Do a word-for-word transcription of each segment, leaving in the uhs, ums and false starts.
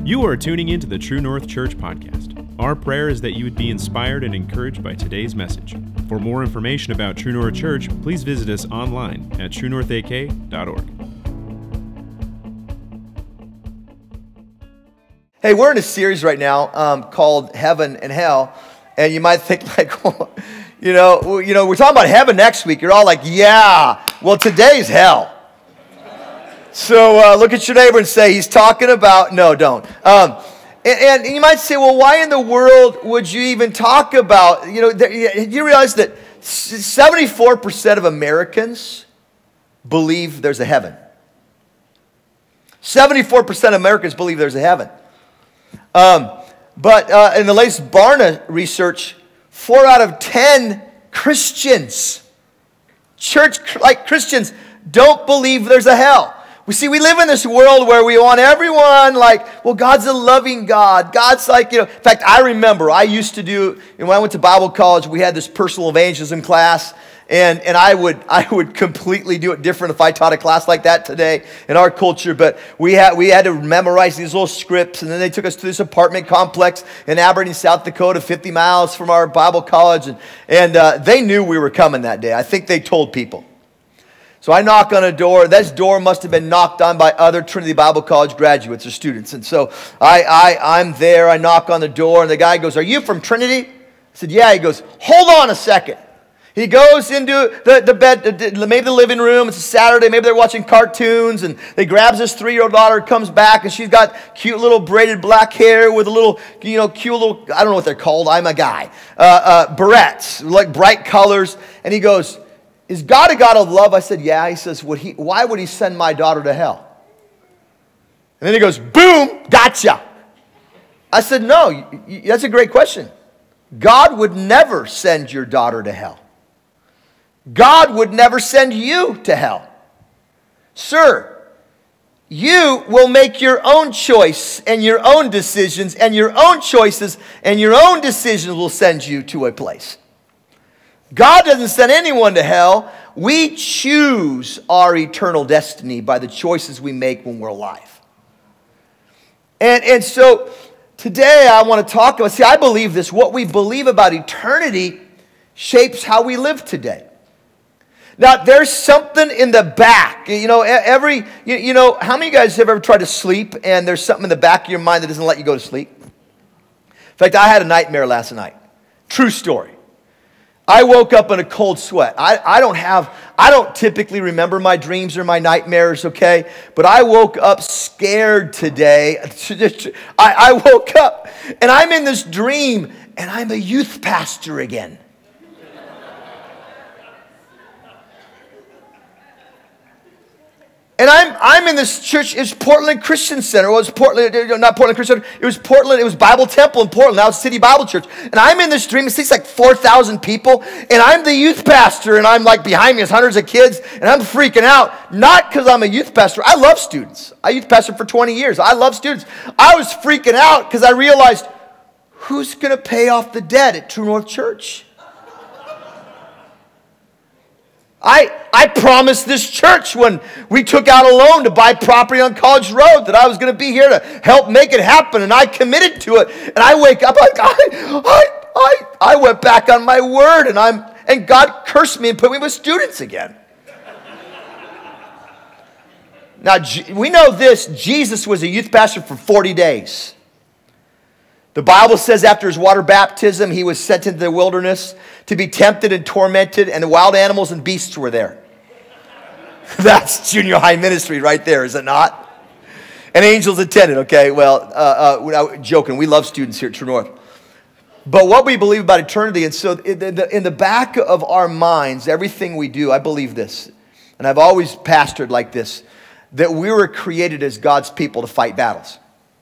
You are tuning into the True North Church podcast. Our prayer is that you would be inspired and encouraged by today's message. For more information about True North Church, please visit us online at true north a k dot org. Hey, we're in a series right now um, called Heaven and Hell, and you might think like, well, you know, you know, we're talking about heaven next week. You're all like, yeah, well, today's hell. So uh, look at your neighbor and say, he's talking about, no, don't. Um, and, and you might say, well, why in the world would you even talk about, you know, th- you realize that seventy-four percent of Americans believe there's a heaven. seventy-four percent of Americans believe there's a heaven. Um, but uh, in the latest Barna research, four out of ten Christians, church like Christians, don't believe there's a hell. We see, we live in this world where we want everyone like, well, God's a loving God. God's like, you know, in fact, I remember I used to do, you know, when I went to Bible college, we had this personal evangelism class, and, and I would I would completely do it different if I taught a class like that today in our culture. But we had we had to memorize these little scripts, and then they took us to this apartment complex in Aberdeen, South Dakota, fifty miles from our Bible college, and, and uh, they knew we were coming that day. I think they told people. So I knock on a door. This door must have been knocked on by other Trinity Bible College graduates or students. And so I, I, I'm there. I knock on the door, and the guy goes, "Are you from Trinity?" I said, "Yeah." He goes, "Hold on a second." He goes into the, the bed, maybe the living room. It's a Saturday. Maybe they're watching cartoons, and they grabs his three-year-old daughter, comes back, and she's got cute little braided black hair with a little, you know, cute little, I don't know what they're called. I'm a guy. Uh, uh, barrettes, like bright colors. And he goes, "Is God a God of love?" I said, "Yeah." He says, would he, "Why would he send my daughter to hell?" And then he goes, "Boom, gotcha." I said, "No, that's a great question. God would never send your daughter to hell. God would never send you to hell. Sir, you will make your own choice and your own decisions, and your own choices and your own decisions will send you to a place. God doesn't send anyone to hell. We choose our eternal destiny by the choices we make when we're alive." And, and so today I want to talk about, see, I believe this. What we believe about eternity shapes how we live today. Now, there's something in the back. You know, every, you, you know, how many of you guys have ever tried to sleep and there's something in the back of your mind that doesn't let you go to sleep? In fact, I had a nightmare last night. True story. I woke up in a cold sweat. I, I don't have, I don't typically remember my dreams or my nightmares, okay? But I woke up scared today. I, I woke up and I'm in this dream and I'm a youth pastor again. And I'm I'm in this church. It's Portland Christian Center. Well, it was Portland, not Portland Christian Center. It was Portland. It was Bible Temple in Portland. Now it's City Bible Church. And I'm in this dream. It seats like four thousand people. And I'm the youth pastor. And I'm like behind me is hundreds of kids. And I'm freaking out. Not because I'm a youth pastor. I love students. I youth pastored for twenty years. I love students. I was freaking out because I realized, who's going to pay off the debt at True North Church? I, I promised this church when we took out a loan to buy property on College Road that I was going to be here to help make it happen, and I committed to it. And I wake up like I I I, I went back on my word, and I'm and God cursed me and put me with students again. Now we know this: Jesus was a youth pastor for forty days. The Bible says after his water baptism, he was sent into the wilderness to be tempted and tormented, and the wild animals and beasts were there. That's junior high ministry right there, is it not? And angels attended, okay? Well, uh, uh, joking, we love students here at True North. But what we believe about eternity, and so in the, in the back of our minds, everything we do, I believe this, and I've always pastored like this, that we were created as God's people to fight battles.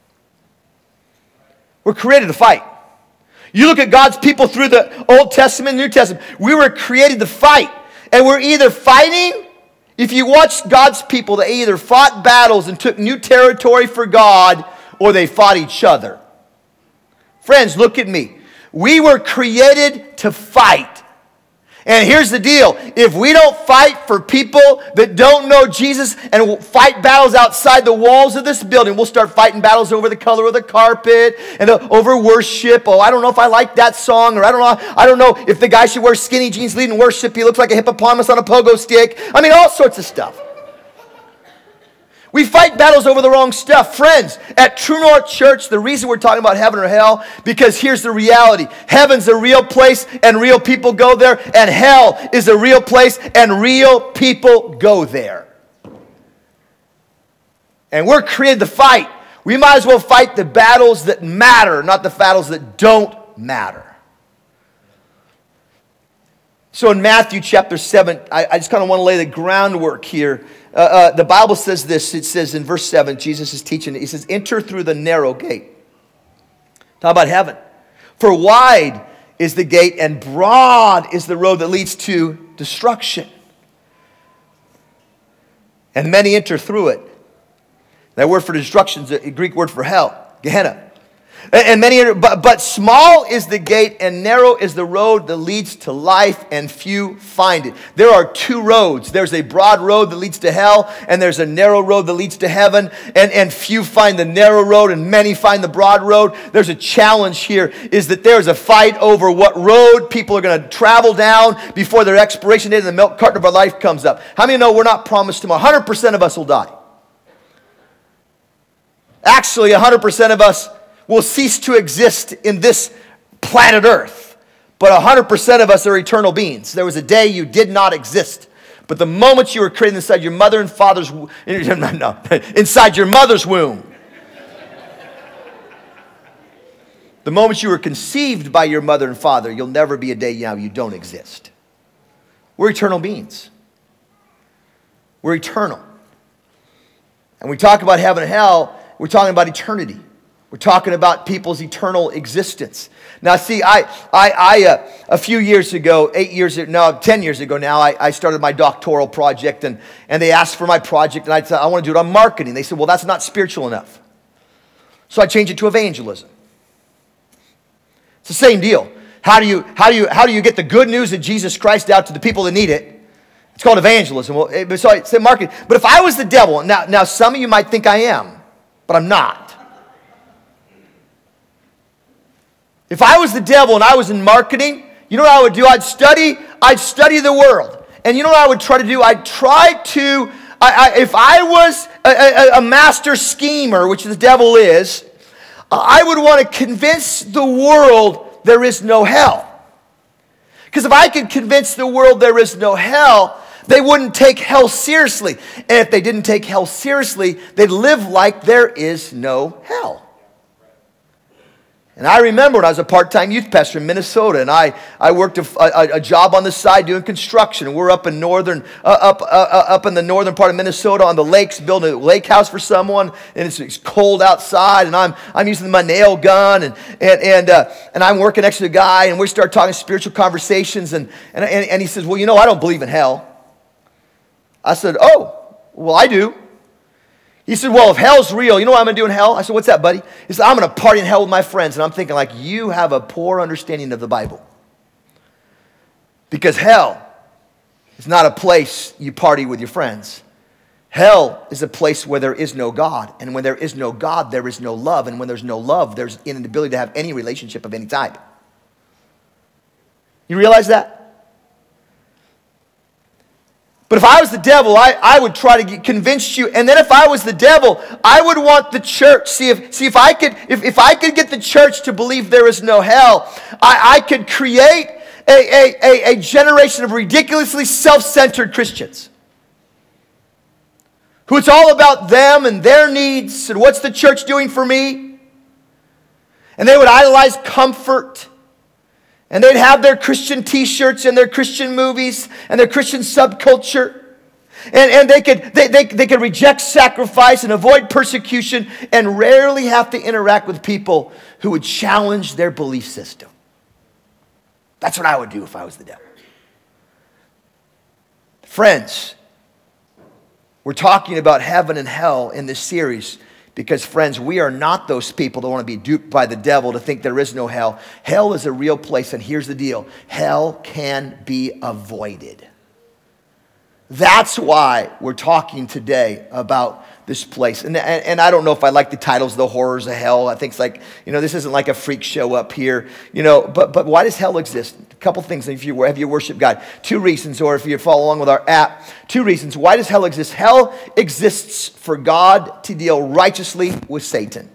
We're created to fight. You look at God's people through the Old Testament, New Testament. We were created to fight. And we're either fighting, if you watch God's people, they either fought battles and took new territory for God, or they fought each other. Friends, look at me. We were created to fight. And here's the deal. If we don't fight for people that don't know Jesus and fight battles outside the walls of this building, we'll start fighting battles over the color of the carpet and over worship. Oh, I don't know if I like that song, or I don't know, I don't know if the guy should wear skinny jeans leading worship. He looks like a hippopotamus on a pogo stick. I mean, all sorts of stuff. We fight battles over the wrong stuff. Friends, at True North Church, the reason we're talking about heaven or hell, because here's the reality. Heaven's a real place and real people go there, and hell is a real place and real people go there. And we're created to fight. We might as well fight the battles that matter, not the battles that don't matter. So in Matthew chapter seven, I, I just kind of want to lay the groundwork here. Uh, uh, the Bible says this. It says in verse seven, Jesus is teaching it. He says, enter through the narrow gate. Talk about heaven. For wide is the gate and broad is the road that leads to destruction. And many enter through it. That word for destruction is a Greek word for hell, Gehenna. And many, but, but small is the gate and narrow is the road that leads to life, and few find it. There are two roads. There's a broad road that leads to hell, and there's a narrow road that leads to heaven, and, and few find the narrow road, and many find the broad road. There's a challenge here, is that there's a fight over what road people are going to travel down before their expiration date and the milk carton of our life comes up. How many know we're not promised tomorrow? one hundred percent of us will die. Actually, one hundred percent of us will cease to exist in this planet Earth. But one hundred percent of us are eternal beings. There was a day you did not exist. But the moment you were created inside your mother and father's no, no, inside your mother's womb. The moment you were conceived by your mother and father, you'll never be a day now you don't exist. We're eternal beings. We're eternal. And we talk about heaven and hell, we're talking about eternity. We're talking about people's eternal existence. Now, see, I, I, I uh, a few years ago, eight years, no, ten years ago now, I, I started my doctoral project, and, and they asked for my project, and I said, I want to do it on marketing. They said, well, that's not spiritual enough. So I changed it to evangelism. It's the same deal. How do you, how do you, how do you get the good news of Jesus Christ out to the people that need it? It's called evangelism. Well, so I said marketing. But if I was the devil, now, now some of you might think I am, but I'm not. If I was the devil and I was in marketing, you know what I would do? I'd study, I'd study the world. And you know what I would try to do? I'd try to, I, I, if I was a, a, a master schemer, which the devil is, I would want to convince the world there is no hell. Because if I could convince the world there is no hell, they wouldn't take hell seriously. And if they didn't take hell seriously, they'd live like there is no hell. And I remember when I was a part-time youth pastor in Minnesota, and I, I worked a, a, a job on the side doing construction. And we're up in northern, uh, up uh, up in the northern part of Minnesota on the lakes, building a lake house for someone. And it's, it's cold outside, and I'm I'm using my nail gun, and and and uh, and I'm working next to a guy, and we start talking spiritual conversations, and and and, and he says, well, you know, I don't believe in hell. I said, oh, well, I do. He said, well, if hell's real, you know what I'm going to do in hell? I said, what's that, buddy? He said, I'm going to party in hell with my friends. And I'm thinking, like, you have a poor understanding of the Bible. Because hell is not a place you party with your friends. Hell is a place where there is no God. And when there is no God, there is no love. And when there's no love, there's an inability to have any relationship of any type. You realize that? But if I was the devil, I, I would try to get, convince you. And then if I was the devil, I would want the church. See if see if I could if, if I could get the church to believe there is no hell, I, I could create a, a, a, a generation of ridiculously self-centered Christians. Who it's all about them and their needs and what's the church doing for me? And they would idolize comfort. And they'd have their Christian t-shirts and their Christian movies and their Christian subculture. And, and they could they, they, they could reject sacrifice and avoid persecution and rarely have to interact with people who would challenge their belief system. That's what I would do if I was the devil. Friends, we're talking about heaven and hell in this series Because, friends, we are not those people that want to be duped by the devil to think there is no hell. Hell is a real place, and here's the deal. Hell can be avoided. That's why we're talking today about this place. And, and, and I don't know if I like the titles, The Horrors of Hell. I think it's like, you know, this isn't like a freak show up here. You know, but but why does hell exist? A couple things if you have you worship God. Two reasons, or if you follow along with our app, two reasons. Why does hell exist? Hell exists for God to deal righteously with Satan.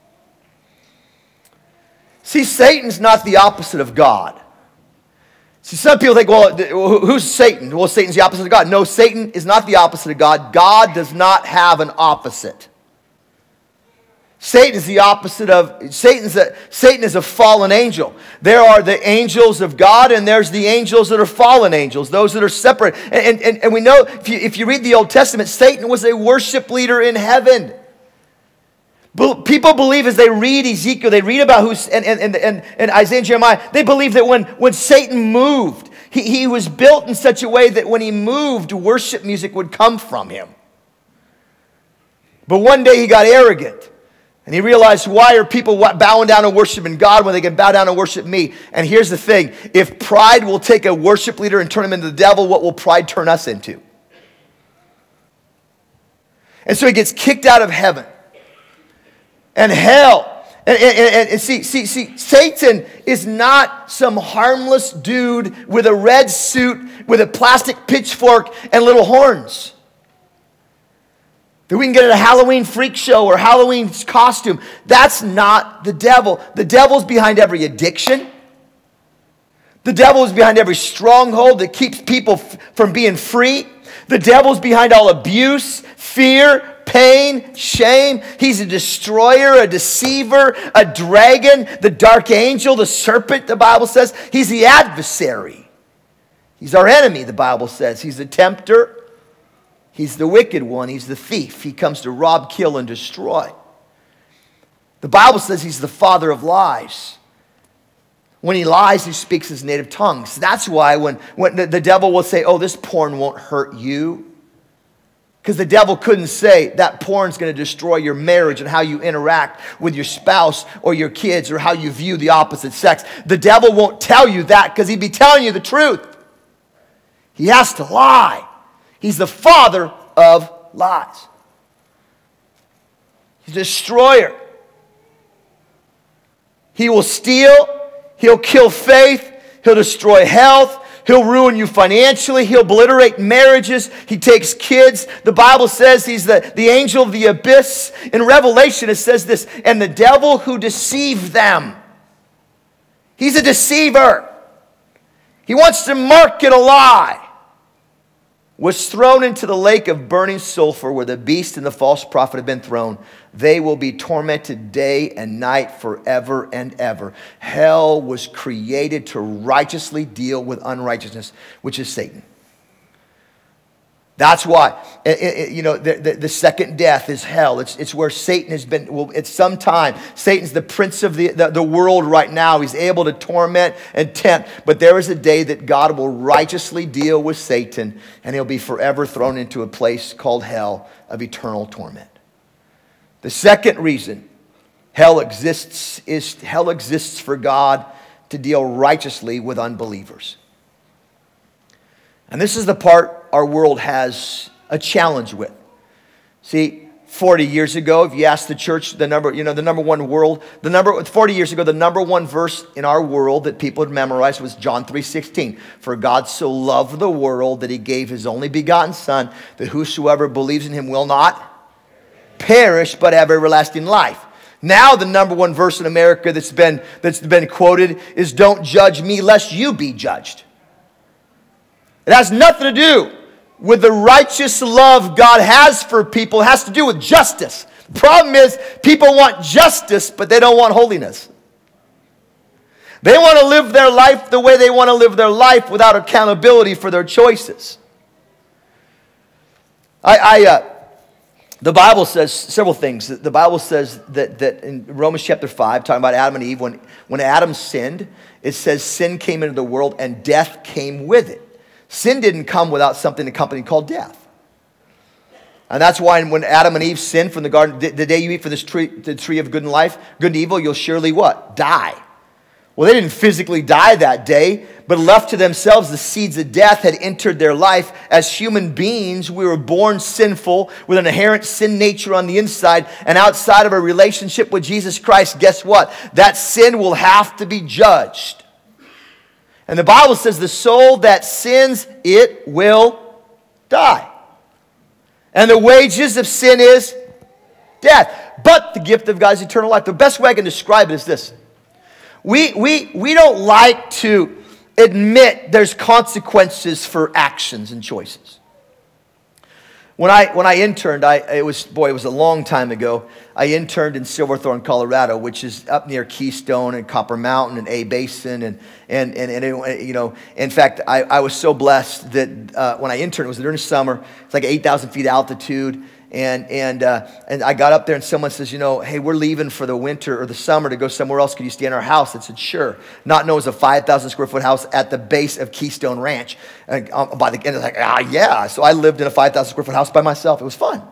See, Satan's not the opposite of God. See, some people think, well, who's Satan? Well, Satan's the opposite of God. No, Satan is not the opposite of God. God does not have an opposite. Satan is the opposite of, Satan's a, Satan is a fallen angel. There are the angels of God, and there's the angels that are fallen angels, those that are separate. And, and, and we know, if you, if you read the Old Testament, Satan was a worship leader in heaven. People believe as they read Ezekiel, they read about who, and, and, and, and Isaiah and Jeremiah, they believe that when, when Satan moved, he, he was built in such a way that when he moved, worship music would come from him. But one day he got arrogant, and he realized, why are people bowing down and worshiping God when they can bow down and worship me? And here's the thing, if pride will take a worship leader and turn him into the devil, what will pride turn us into? And so he gets kicked out of heaven. And hell, and, and, and, and see, see, see, Satan is not some harmless dude with a red suit, with a plastic pitchfork and little horns that we can get at a Halloween freak show or Halloween costume. That's not the devil. The devil's behind every addiction. The devil is behind every stronghold that keeps people f- from being free. The devil's behind all abuse, fear, pain, shame. He's a destroyer, a deceiver, a dragon, the dark angel, the serpent, the Bible says. He's the adversary. He's our enemy, the Bible says. He's the tempter. He's the wicked one. He's the thief. He comes to rob, kill, and destroy. The Bible says he's the father of lies. When he lies, he speaks his native tongues. That's why when, when the, the devil will say, oh, this porn won't hurt you. Because the devil couldn't say that porn's going to destroy your marriage and how you interact with your spouse or your kids or how you view the opposite sex. The devil won't tell you that because he'd be telling you the truth. He has to lie. He's the father of lies. He's a destroyer. He will steal. He'll kill faith. He'll destroy health. He'll ruin you financially. He'll obliterate marriages. He takes kids. The Bible says he's the, the angel of the abyss. In Revelation, it says this, and the devil who deceived them. He's a deceiver. He wants to market a lie. Was thrown into the lake of burning sulfur where the beast and the false prophet have been thrown. They will be tormented day and night forever and ever. Hell was created to righteously deal with unrighteousness, which is Satan. That's why, it, it, you know, the, the, the second death is hell. It's, it's where Satan has been, well, at some time, Satan's the prince of the, the, the world right now. He's able to torment and tempt. But there is a day that God will righteously deal with Satan, and he'll be forever thrown into a place called hell of eternal torment. The second reason hell exists is hell exists for God to deal righteously with unbelievers. And this is the part our world has a challenge with. See, forty years ago, if you ask the church, the number, you know, the number one world, the number, forty years ago, the number one verse in our world that people had memorized was John three sixteen. For God so loved the world that he gave his only begotten son, that whosoever believes in him will not perish, but have everlasting life. Now the number one verse in America that's been, that's been quoted is, don't judge me lest you be judged. It has nothing to do with the righteous love God has for people. It has to do with justice. The problem is people want justice, but they don't want holiness. They want to live their life the way they want to live their life without accountability for their choices. I, I uh, the Bible says several things. The Bible says that, that in Romans chapter five, talking about Adam and Eve, when, when Adam sinned, it says sin came into the world and death came with it. Sin didn't come without something accompanied called death. And that's why when Adam and Eve sinned from the garden, the, the day you eat from this tree, the tree of good and life, good and evil, you'll surely what? Die. Well, they didn't physically die that day, but left to themselves, the seeds of death had entered their life. As human beings, we were born sinful with an inherent sin nature on the inside, and outside of a relationship with Jesus Christ, guess what? That sin will have to be judged. And the Bible says the soul that sins, it will die. And the wages of sin is death. But the gift of God is eternal life. The best way I can describe it is this. We, we, we don't like to admit there's consequences for actions and choices. When I when I interned, I it was boy, it was a long time ago. I interned in Silverthorne, Colorado, which is up near Keystone and Copper Mountain and A Basin, and and and, and it, you know. In fact, I, I was so blessed that uh, when I interned, it was during the summer. It's like eight thousand feet altitude. And and uh, and I got up there and someone says, you know, hey, we're leaving for the winter or the summer to go somewhere else. Could you stay in our house? I said, sure. Not known as a five thousand square foot house at the base of Keystone Ranch. And um, by the end, it's like, ah, yeah. So I lived in a five thousand square foot house by myself. It was fun.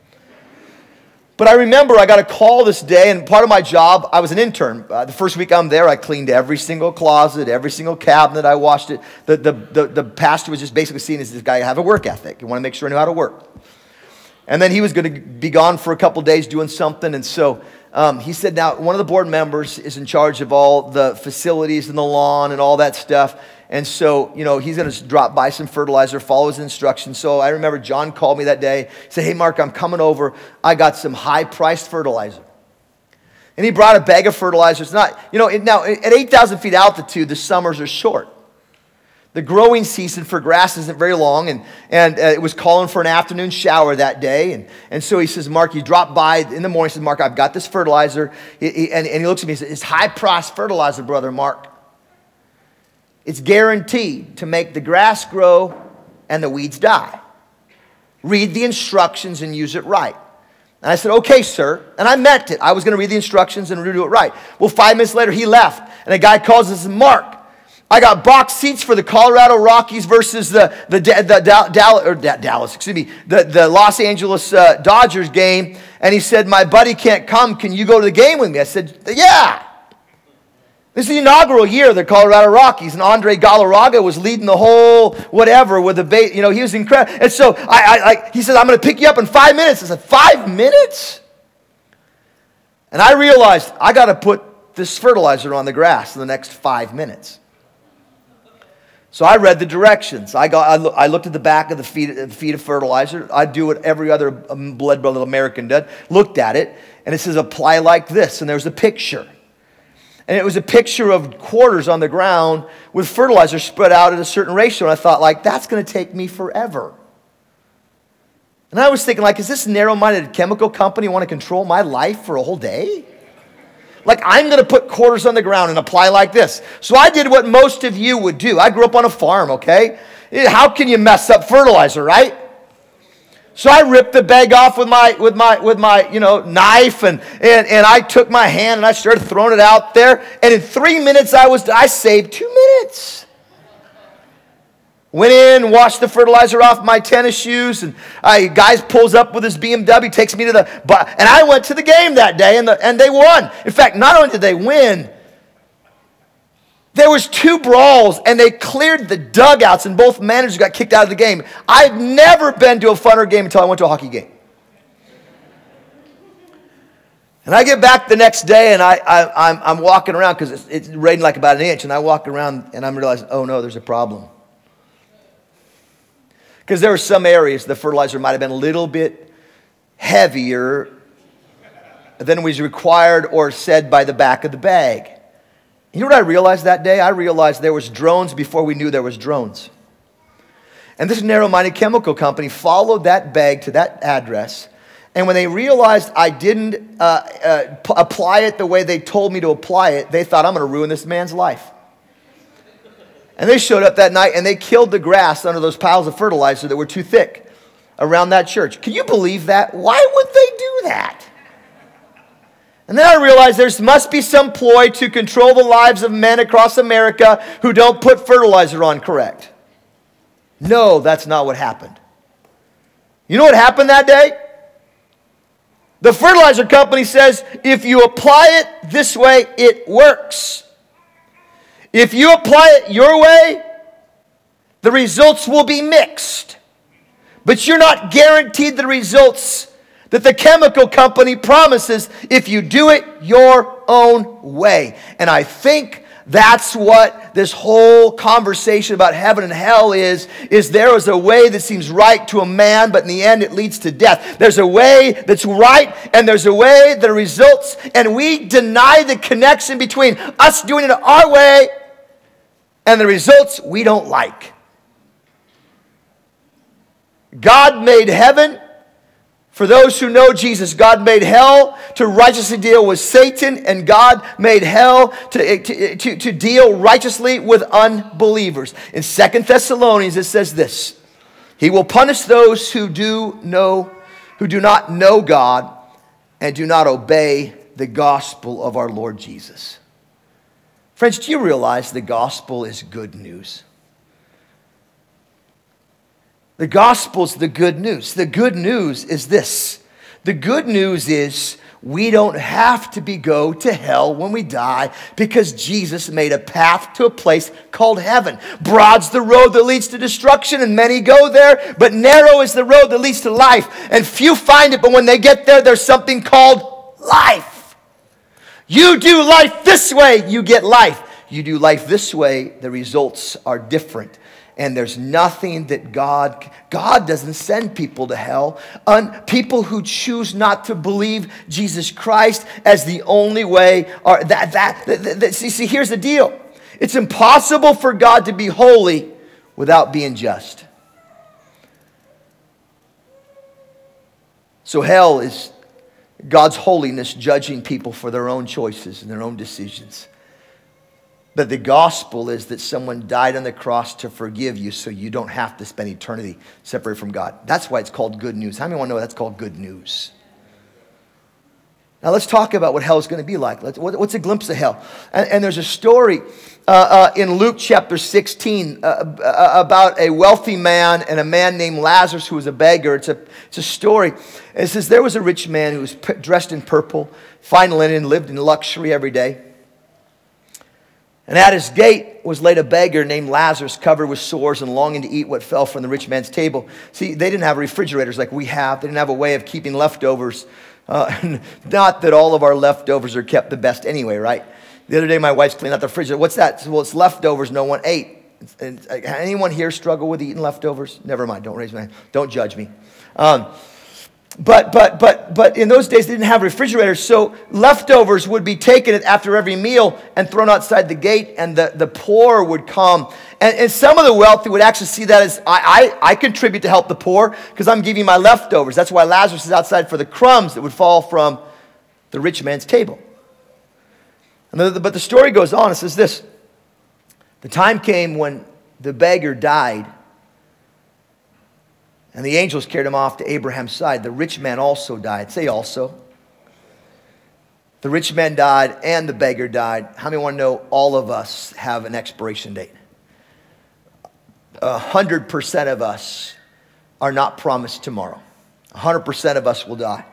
But I remember I got a call this day, and part of my job, I was an intern. Uh, the first week I'm there, I cleaned every single closet, every single cabinet. I washed it. The the the, the pastor was just basically seen as this guy have a work ethic. He wanted to make sure I knew how to work. And then he was going to be gone for a couple days doing something. And so um, he said, now, one of the board members is in charge of all the facilities and the lawn and all that stuff. And so, you know, he's going to drop by some fertilizer, follow his instructions. So I remember John called me that day. He said, hey, Mark, I'm coming over. I got some high-priced fertilizer. And he brought a bag of fertilizer. It's not, you know, it, now, at eight thousand feet altitude, the summers are short. The growing season for grass isn't very long, and, and uh, it was calling for an afternoon shower that day. And, and so he says, Mark, you drop by in the morning. He says, Mark, I've got this fertilizer. He, he, and, and he looks at me and says, it's high-priced fertilizer, brother Mark. It's guaranteed to make the grass grow and the weeds die. Read the instructions and use it right. And I said, okay, sir. And I meant it. I was going to read the instructions and do it right. Well, five minutes later, he left. And a guy calls and says, Mark, I got box seats for the Colorado Rockies versus the the, the, the Dallas, or Dallas, excuse me, the, the Los Angeles uh, Dodgers game. And he said, my buddy can't come. Can you go to the game with me? I said, yeah. This is the inaugural year of the Colorado Rockies, and Andre Galarraga was leading the whole whatever with the bait. You know, he was incredible. And so I, I, I he said, I'm going to pick you up in five minutes. I said, five minutes? And I realized I got to put this fertilizer on the grass in the next five minutes. So I read the directions. I got. I, lo- I looked at the back of the feed, the feed of fertilizer. I do what every other blood-blooded American did. Looked at it, and it says apply like this. And there's a picture. And it was a picture of quarters on the ground with fertilizer spread out at a certain ratio. And I thought, like, that's going to take me forever. And I was thinking, like, is this narrow-minded chemical company want to control my life for a whole day? Like, I'm going to put quarters on the ground and apply like this. So I did what most of you would do. I grew up on a farm, okay? How can you mess up fertilizer, right? So I ripped the bag off with my with my with my you know knife, and and and I took my hand and I started throwing it out there. And in three minutes, I was I saved two minutes. Went in, washed the fertilizer off my tennis shoes, and I guys pulls up with his B M W, takes me to the, and I went to the game that day, and the, and they won. In fact, not only did they win, there was two brawls, and they cleared the dugouts, and both managers got kicked out of the game. I've never been to a funner game until I went to a hockey game. And I get back the next day, and I, I I'm, I'm walking around because it's, it's raining like about an inch, and I walk around, and I'm realizing, oh no, there's a problem. Because there were some areas the fertilizer might have been a little bit heavier than was required or said by the back of the bag. You know what I realized that day? I realized there was drones before we knew there was drones. And this narrow-minded chemical company followed that bag to that address. And when they realized I didn't uh, uh, p- apply it the way they told me to apply it, they thought, I'm going to ruin this man's life. And they showed up that night, and they killed the grass under those piles of fertilizer that were too thick around that church. Can you believe that? Why would they do that? And then I realized there must be some ploy to control the lives of men across America who don't put fertilizer on correct. No, that's not what happened. You know what happened that day? The fertilizer company says, if you apply it this way, it works. If you apply it your way, the results will be mixed. But you're not guaranteed the results that the chemical company promises if you do it your own way. And I think that's what this whole conversation about heaven and hell is, is there is a way that seems right to a man, but in the end it leads to death. There's a way that's right, and there's a way that results, and we deny the connection between us doing it our way and the results we don't like. God made heaven. For those who know Jesus, God made hell to righteously deal with Satan, and God made hell to, to, to, to deal righteously with unbelievers. In Second Thessalonians, it says this: He will punish those who do know, who do not know God and do not obey the gospel of our Lord Jesus. Friends, do you realize the gospel is good news? The gospel's the good news. The good news is this. The good news is we don't have to be go to hell when we die because Jesus made a path to a place called heaven. Broad's the road that leads to destruction, and many go there, but narrow is the road that leads to life, and few find it, but when they get there, there's something called life. You do life this way, you get life. You do life this way, the results are different. And there's nothing that God, God doesn't send people to hell. Un, people who choose not to believe Jesus Christ as the only way are that, that, that, that see, see, here's the deal. It's impossible for God to be holy without being just. So hell is God's holiness judging people for their own choices and their own decisions. But the gospel is that someone died on the cross to forgive you so you don't have to spend eternity separated from God. That's why it's called good news. How many want to know that's called good news? Now let's talk about what hell is going to be like. Let's, what's a glimpse of hell? And, and there's a story uh, uh, in Luke chapter sixteen uh, about a wealthy man and a man named Lazarus who was a beggar. It's a, it's a story. It says there was a rich man who was p- dressed in purple, fine linen, lived in luxury every day. And at his gate was laid a beggar named Lazarus, covered with sores and longing to eat what fell from the rich man's table. See, they didn't have refrigerators like we have. They didn't have a way of keeping leftovers. Uh, not that all of our leftovers are kept the best anyway, right? The other day, my wife's cleaning out the refrigerator. What's that? Well, it's leftovers no one ate. And anyone here struggle with eating leftovers? Never mind. Don't raise my hand. Don't judge me. Um, But but but but in those days they didn't have refrigerators, so leftovers would be taken after every meal and thrown outside the gate, and the, the poor would come. And, and some of the wealthy would actually see that as, I, I, I contribute to help the poor because I'm giving my leftovers. That's why Lazarus is outside for the crumbs that would fall from the rich man's table. And the, but the story goes on. It says this: the time came when the beggar died, and the angels carried him off to Abraham's side. The rich man also died. Say also. The rich man died and the beggar died. How many want to know all of us have an expiration date? A hundred percent of us are not promised tomorrow. A hundred percent of us will die.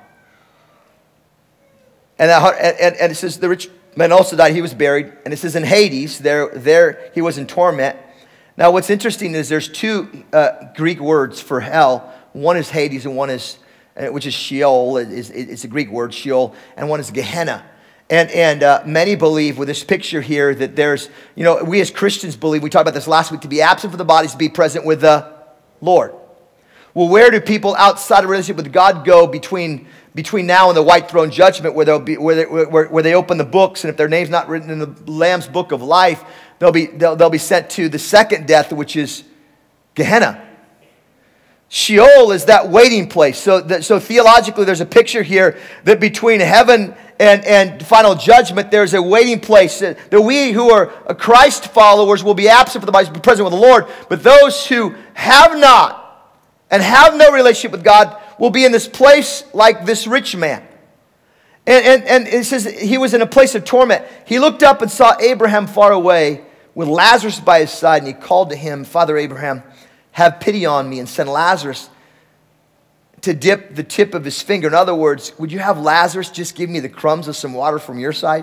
And, and, and it says the rich man also died. He was buried. And it says in Hades, there, there he was in torment. Now, what's interesting is there's two uh, Greek words for hell. One is Hades, and one is, which is Sheol. It's, it's a Greek word, Sheol, and one is Gehenna. And and uh, many believe with this picture here that there's, you know, we as Christians believe, we talked about this last week, to be absent from the bodies, to be present with the Lord. Well, where do people outside of relationship with God go between between now and the white throne judgment, where they'll be where they, where, where they open the books, and if their name's not written in the Lamb's book of life, They'll be, they'll, they'll be sent to the second death, which is Gehenna. Sheol is that waiting place. So, that, so theologically, there's a picture here that between heaven and, and final judgment, there's a waiting place. That we who are Christ followers will be absent from the body, be present with the Lord. But those who have not and have no relationship with God will be in this place like this rich man. And, and, and it says he was in a place of torment. He looked up and saw Abraham far away with Lazarus by his side, and he called to him, Father Abraham, have pity on me and send Lazarus to dip the tip of his finger. In other words, would you have Lazarus just give me the crumbs of some water from your side?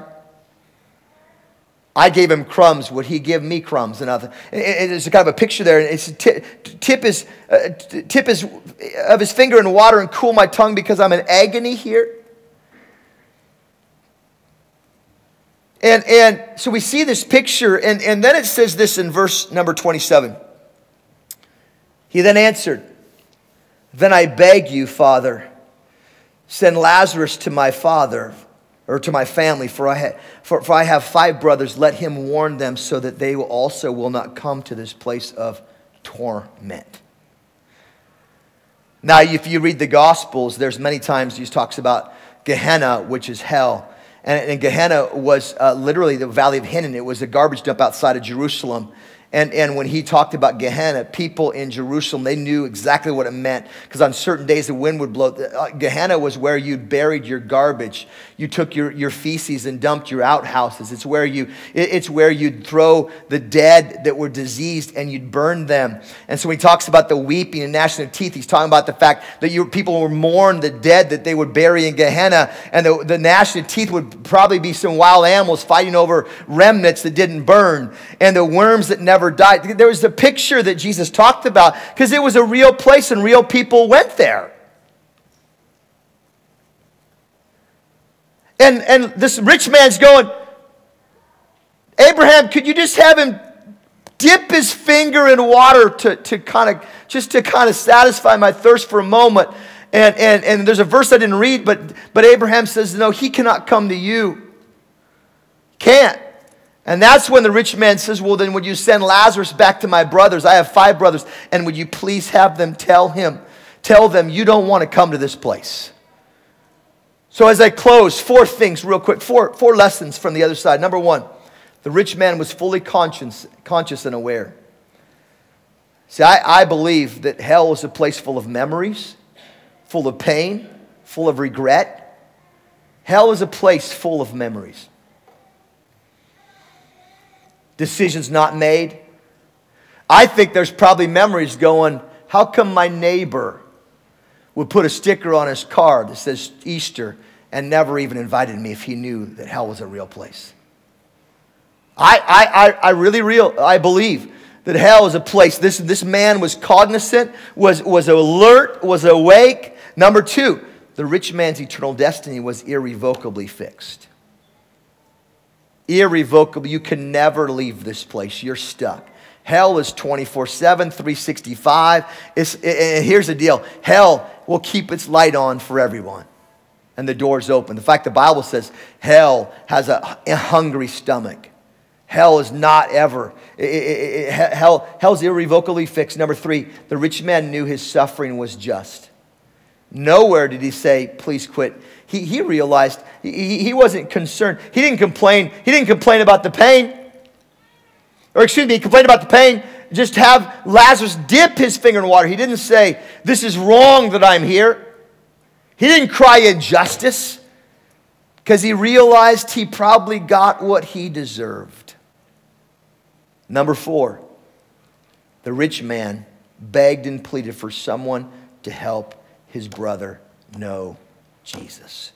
I gave him crumbs. Would he give me crumbs? And it's kind of a picture there. It's tip, tip his uh, tip his of his finger in water and cool my tongue because I'm in agony here. And and so we see this picture, and, and then it says this in verse number twenty-seven. He then answered, "Then I beg you, Father, send Lazarus to my father, or to my family, for I, ha- for, for I have five brothers. Let him warn them so that they also will not come to this place of torment." Now, if you read the Gospels, there's many times he talks about Gehenna, which is hell. And, and Gehenna was uh, literally the Valley of Hinnom. It was a garbage dump outside of Jerusalem. And, and when he talked about Gehenna, people in Jerusalem, they knew exactly what it meant. Because on certain days, the wind would blow. Uh, Gehenna was where you buried your garbage. You took your, your feces and dumped your outhouses. It's where, you, it, it's where you'd throw the dead that were diseased and you'd burn them. And so when he talks about the weeping and gnashing of teeth, he's talking about the fact that you, people would mourn the dead that they would bury in Gehenna. And the, the gnashing of teeth would probably be some wild animals fighting over remnants that didn't burn. And the worms that never died. There was a picture that Jesus talked about because it was a real place and real people went there. And, and this rich man's going, "Abraham, could you just have him dip his finger in water to, to kind of, just to kind of satisfy my thirst for a moment?" And, and, and there's a verse I didn't read, but, but Abraham says, "No, he cannot come to you." Can't. And that's when the rich man says, "Well, then would you send Lazarus back to my brothers? I have five brothers. And would you please have them tell him, tell them you don't want to come to this place." So as I close, four things real quick, four, four lessons from the other side. Number one, the rich man was fully conscious, conscious and aware. See, I, I believe that hell is a place full of memories, full of pain, full of regret. Hell is a place full of memories. Decisions not made. I think there's probably memories going, how come my neighbor would put a sticker on his car that says Easter and never even invited me if he knew that hell was a real place? I, I, I, I really real, I believe that hell is a place. This, this man was cognizant, was, was alert, was awake. Number two, the rich man's eternal destiny was irrevocably fixed. Irrevocable. You can never leave this place. You're stuck. Hell is twenty-four seven, three sixty-five. It's, it, here's the deal. Hell will keep its light on for everyone. And the door's open. In fact, the Bible says hell has a, a hungry stomach. Hell is not ever. It, it, it, hell, hell's irrevocably fixed. Number three, the rich man knew his suffering was just. Nowhere did he say, "Please quit." He, he realized he, he wasn't concerned. He didn't complain. He didn't complain about the pain. Or excuse me, he complained about the pain. Just have Lazarus dip his finger in water. He didn't say, "This is wrong that I'm here." He didn't cry injustice because he realized he probably got what he deserved. Number four, the rich man begged and pleaded for someone to help his brother know Jesus.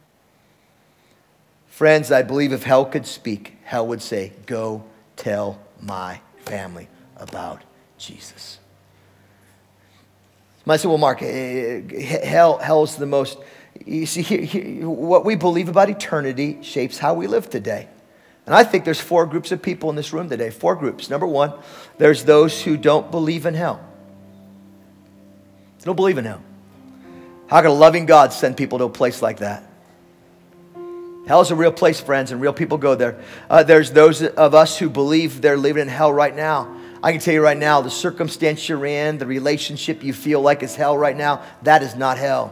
Friends, I believe if hell could speak, hell would say, "Go tell my family about Jesus." You might say, "Well, Mark, hell, hell's the most..." You see, here, here, what we believe about eternity shapes how we live today. And I think there's four groups of people in this room today. Four groups. Number one, there's those who don't believe in hell. They don't believe in hell. How could a loving God send people to a place like that? Hell is a real place, friends, and real people go there. Uh, there's those of us who believe they're living in hell right now. I can tell you right now, the circumstance you're in, the relationship you feel like is hell right now, that is not hell.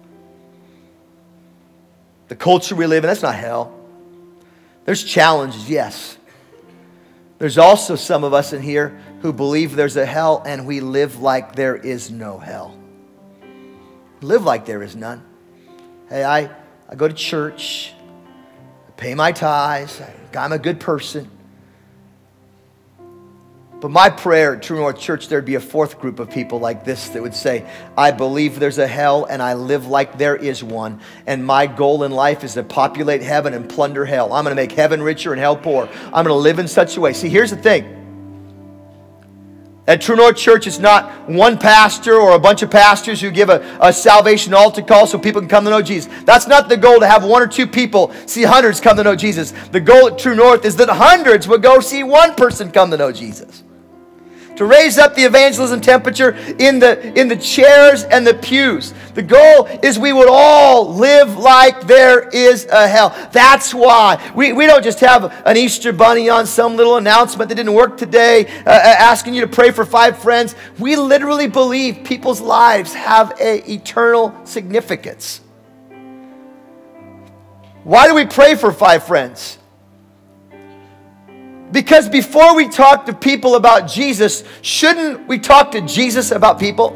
The culture we live in, that's not hell. There's challenges, yes. There's also some of us in here who believe there's a hell and we live like there is no hell. Live like there is none. Hey, I, I go to church, I pay my tithes, I'm a good person. But my prayer at True North Church, there'd be a fourth group of people like this that would say, I believe there's a hell and I live like there is one. And my goal in life is to populate heaven and plunder hell. I'm going to make heaven richer and hell poor. I'm going to live in such a way. See, here's the thing. At True North Church, it's not one pastor or a bunch of pastors who give a, a salvation altar call so people can come to know Jesus. That's not the goal, to have one or two people see hundreds come to know Jesus. The goal at True North is that hundreds would go see one person come to know Jesus. To raise up the evangelism temperature in the, in the chairs and the pews. The goal is we would all live like there is a hell. That's why we, we don't just have an Easter bunny on some little announcement that didn't work today, uh, asking you to pray for five friends. We literally believe people's lives have an eternal significance. Why do we pray for five friends? Because before we talk to people about Jesus, shouldn't we talk to Jesus about people?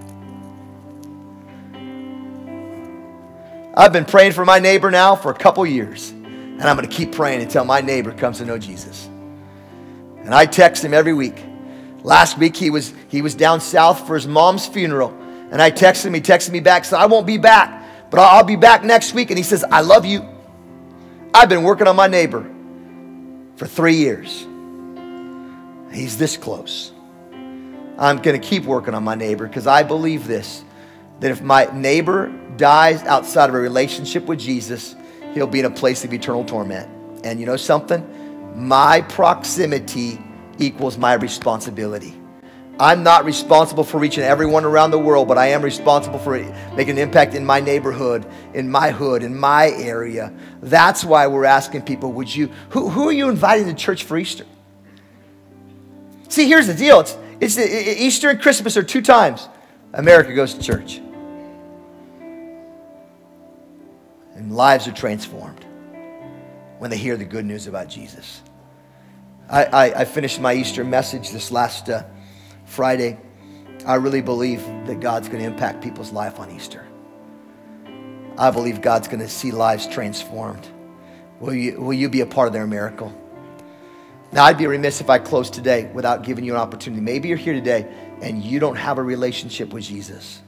I've been praying for my neighbor now for a couple years. And I'm going to keep praying until my neighbor comes to know Jesus. And I text him every week. Last week he was he was down south for his mom's funeral. And I texted him, he texted me back, said, I won't be back, but I'll be back next week. And he says, I love you. I've been working on my neighbor for three years. He's this close. I'm going to keep working on my neighbor because I believe this, that if my neighbor dies outside of a relationship with Jesus, he'll be in a place of eternal torment. And you know something? My proximity equals my responsibility. I'm not responsible for reaching everyone around the world, but I am responsible for making an impact in my neighborhood, in my hood, in my area. That's why we're asking people, would you, who, who are you inviting to church for Easter? See, here's the deal. It's, it's the, Easter and Christmas are two times America goes to church. And lives are transformed when they hear the good news about Jesus. I, I, I finished my Easter message this last uh, Friday. I really believe that God's going to impact people's life on Easter. I believe God's going to see lives transformed. Will you, will you be a part of their miracle? Now, I'd be remiss if I closed today without giving you an opportunity. Maybe you're here today and you don't have a relationship with Jesus.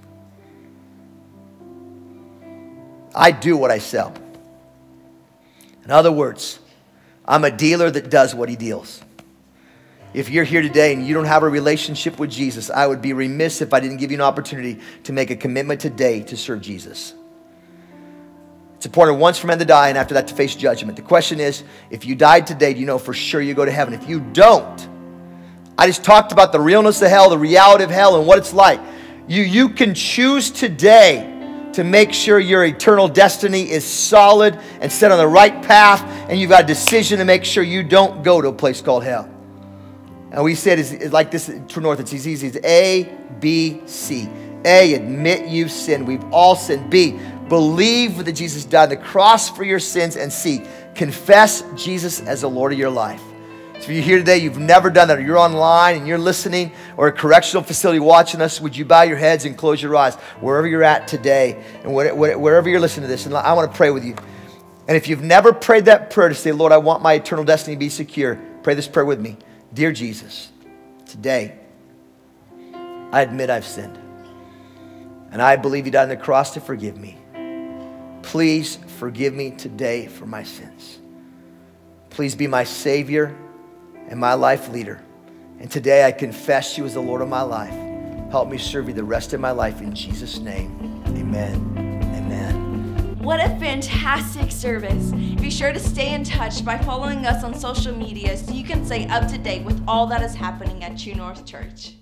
I do what I sell. In other words, I'm a dealer that does what he deals. If you're here today and you don't have a relationship with Jesus, I would be remiss if I didn't give you an opportunity to make a commitment today to serve Jesus. It's appointed once for men to die and after that to face judgment. The question is, if you died today, do you know for sure you go to heaven? If you don't, I just talked about the realness of hell, the reality of hell and what it's like. You, you can choose today to make sure your eternal destiny is solid and set on the right path, and you've got a decision to make sure you don't go to a place called hell. And we said it's, it's like this at True North. It's easy. It's A, B, C. A, admit you've sinned. We've all sinned. B, believe that Jesus died on the cross for your sins. And C, confess Jesus as the Lord of your life. So if you're here today, you've never done that, or you're online and you're listening, or a correctional facility watching us, would you bow your heads and close your eyes wherever you're at today and wherever you're listening to this? And I want to pray with you. And if you've never prayed that prayer to say, Lord, I want my eternal destiny to be secure, pray this prayer with me. Dear Jesus, today, I admit I've sinned. And I believe you died on the cross to forgive me. Please forgive me today for my sins. Please be my Savior and my life leader. And today I confess you as the Lord of my life. Help me serve you the rest of my life in Jesus' name. Amen. Amen. What a fantastic service. Be sure to stay in touch by following us on social media so you can stay up to date with all that is happening at True North Church.